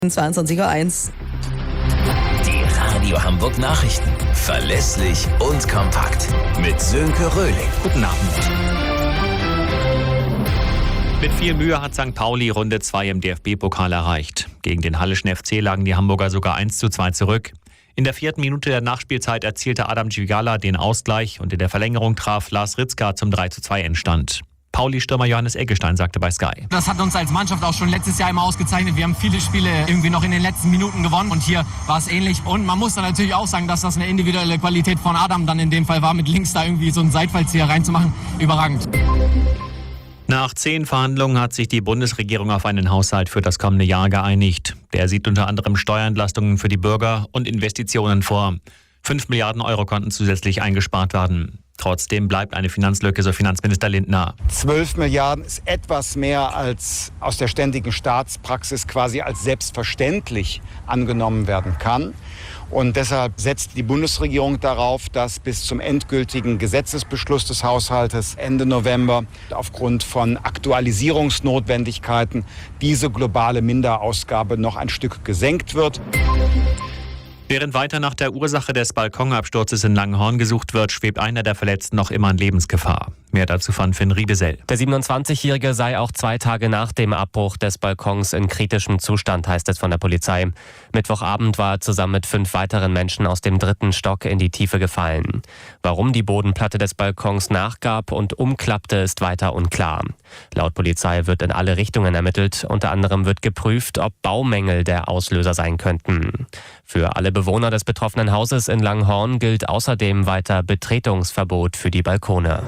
22:01 Uhr. Die Radio Hamburg Nachrichten. Verlässlich und kompakt. Mit Sönke Röhling. Guten Abend. Mit viel Mühe hat St. Pauli Runde 2 im DFB-Pokal erreicht. Gegen den Halleschen FC lagen die Hamburger sogar 1:2 zurück. In der 4. Minute der Nachspielzeit erzielte Adam Djigala den Ausgleich und in der Verlängerung traf Lars Ritzka zum 3:2 Endstand. Pauli-Stürmer Johannes Eggestein sagte bei Sky: Das hat uns als Mannschaft auch schon letztes Jahr immer ausgezeichnet. Wir haben viele Spiele irgendwie noch in den letzten Minuten gewonnen und hier war es ähnlich. Und man muss dann natürlich auch sagen, dass das eine individuelle Qualität von Adam dann in dem Fall war, mit links da irgendwie so einen Seitfallzieher reinzumachen. Überragend. Nach 10 Verhandlungen hat sich die Bundesregierung auf einen Haushalt für das kommende Jahr geeinigt. Der sieht unter anderem Steuerentlastungen für die Bürger und Investitionen vor. 5 Milliarden Euro konnten zusätzlich eingespart werden. Trotzdem bleibt eine Finanzlücke, so Finanzminister Lindner. 12 Milliarden ist etwas mehr, als aus der ständigen Staatspraxis quasi als selbstverständlich angenommen werden kann. Und deshalb setzt die Bundesregierung darauf, dass bis zum endgültigen Gesetzesbeschluss des Haushaltes Ende November aufgrund von Aktualisierungsnotwendigkeiten diese globale Minderausgabe noch ein Stück gesenkt wird. Während weiter nach der Ursache des Balkonabsturzes in Langenhorn gesucht wird, schwebt einer der Verletzten noch immer in Lebensgefahr. Mehr dazu von Finn Riedesell. Der 27-Jährige sei auch 2 Tage nach dem Abbruch des Balkons in kritischem Zustand, heißt es von der Polizei. Mittwochabend war er zusammen mit 5 weiteren Menschen aus dem 3. Stock in die Tiefe gefallen. Warum die Bodenplatte des Balkons nachgab und umklappte, ist weiter unklar. Laut Polizei wird in alle Richtungen ermittelt. Unter anderem wird geprüft, ob Baumängel der Auslöser sein könnten. Für alle Bewohner des betroffenen Hauses in Langenhorn gilt außerdem weiter Betretungsverbot für die Balkone.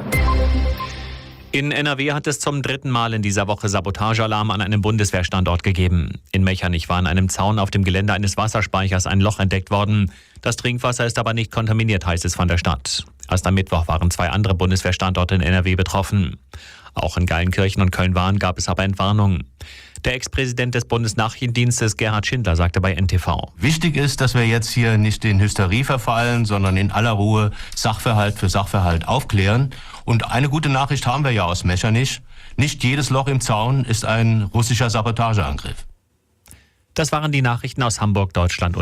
In NRW hat es zum 3. Mal in dieser Woche Sabotagealarm an einem Bundeswehrstandort gegeben. In Mechernich war an einem Zaun auf dem Gelände eines Wasserspeichers ein Loch entdeckt worden. Das Trinkwasser ist aber nicht kontaminiert, heißt es von der Stadt. Erst am Mittwoch waren 2 andere Bundeswehrstandorte in NRW betroffen. Auch in Geilenkirchen und Köln-Wahn gab es aber Entwarnungen. Der Ex-Präsident des Bundesnachrichtendienstes Gerhard Schindler sagte bei NTV: Wichtig ist, dass wir jetzt hier nicht in Hysterie verfallen, sondern in aller Ruhe Sachverhalt für Sachverhalt aufklären. Und eine gute Nachricht haben wir ja aus Mechernich: Nicht jedes Loch im Zaun ist ein russischer Sabotageangriff. Das waren die Nachrichten aus Hamburg, Deutschland und